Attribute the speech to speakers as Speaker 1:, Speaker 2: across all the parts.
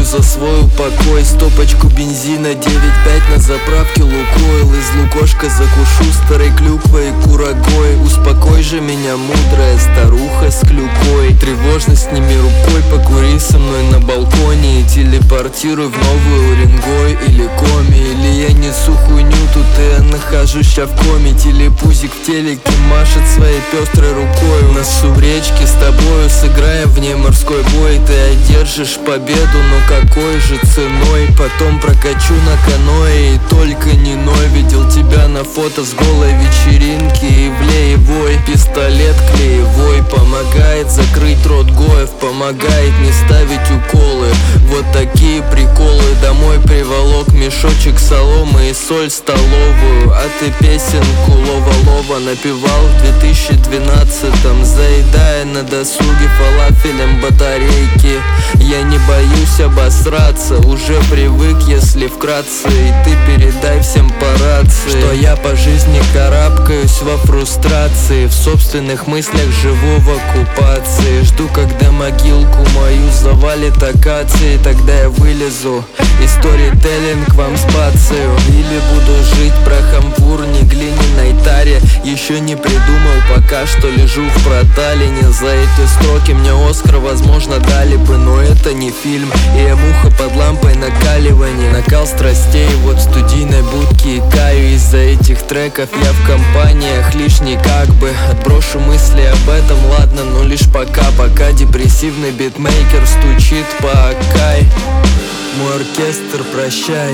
Speaker 1: за свой упокой. Стопочку бензина 9,5 на заправке Лукойл. Из лукошка закушу старой клюквой и курагой. Успокой же меня, мудрая старуха с клюкой. Тревожность сними рукой, покури со мной на балконе и телепортируй в новую Уренгой или Коми. Или я несу хуйню, тут я нахожусь ща в коме. Телепузик в телеке машет своей пестрой рукой. У нас в речке с тобою сыграем в ней морской бой. Ты одержишь победу, но какой же ценой? Потом прокачу на каное и только не ной. Видел тебя на фото с голой вечеринки и влеевой. Пистолет клеевой помогает закрыть рот гоев, помогает не ставить уколы. Вот такие приколы. Домой приволок мешочек соломы и соль столовую. А ты песенку Лова-Лова напевал в 2012-м, заедая на досуге фалафелем батарейки. Я не боюсь обосраться, уже привык, если вкратце. И ты передай всем по рации, что я по жизни карабкаюсь во фрустрации. В собственных мыслях живу в оккупации. Жду, когда могилку мою завалит акацией. Тогда я вылезу и сторителлинг вам сбацаю. Или буду жить прахом в урне, глиняной таре. Еще не придумал пока, что лежу в проталине. За эти строки мне Оскар, возможно, дали бы, но это не фильм. И я муха под лампой накаливания. Накал страстей, вот в студийной будке и каю. Из-за этих треков я в компаниях лишний как бы. Отброшу мысли об этом, ладно, но лишь пока депрессивный битмейкер стучит по Акай. Мой оркестр, прощай.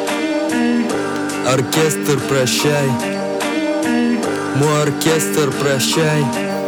Speaker 1: Оркестр, прощай. Мой оркестр, прощай.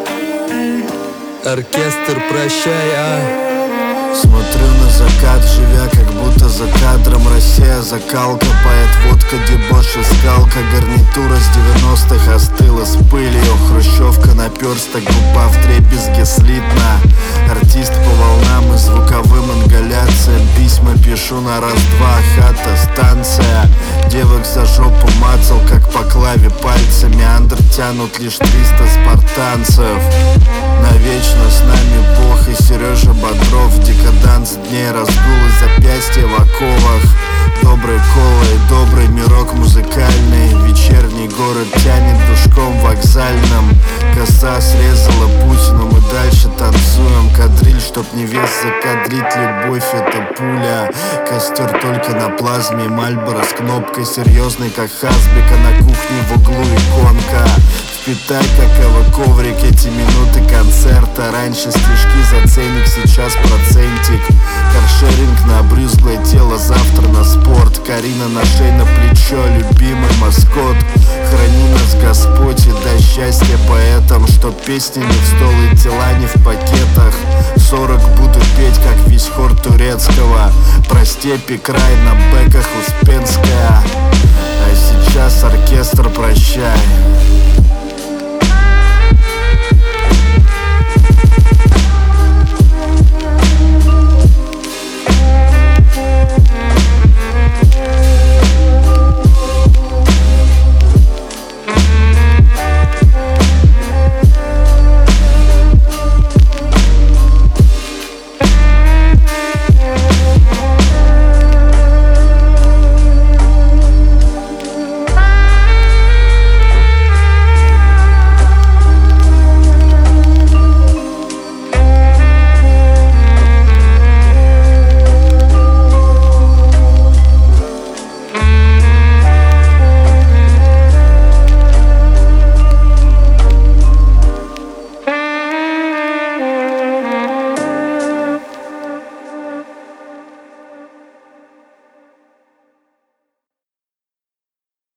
Speaker 1: Оркестр, прощай,
Speaker 2: Смотрю на закат, живя как будто за кадром. Россия закалка, поэт, водка, дебош и скалка. Гарнитура с 90-х остыла с пылью. Хрущевка наперсток, губа вдребезги слитна. Артист по волнам и звуковым ингаляциям. Письма пишу на раз-два, хата, станция. Девок за жопу мацал, как по клаве пальцами. Андер тянут лишь 300 спартанцев. Навечно с нами Бог и Сережа Бодров. Декаданс дней, разгул и запястья в оковах. Добрый кола и добрый мирок музыкальный. Вечерний город тянет душком вокзальным. Коса срезала путь, но мы дальше танцуем. Кадриль, чтоб невест закадрить, любовь это пуля. Костер только на плазме, Мальборо с кнопкой. Серьезный как Хасбека, на кухне в углу иконка. Впитай какого коврик, эти минуты концерта. Раньше стишки за ценник, сейчас процентик. Каршеринг на обрюзглое тело, завтра на спорт. Карина на шее, на плечо, любимый маскот. Храни нас Господь и дай счастье поэтам, чтоб песни не в стол и тела не в пакетах. 40 буду петь, как весь хор турецкого. Про степи край, на бэках Успенская. А сейчас оркестр, прощай.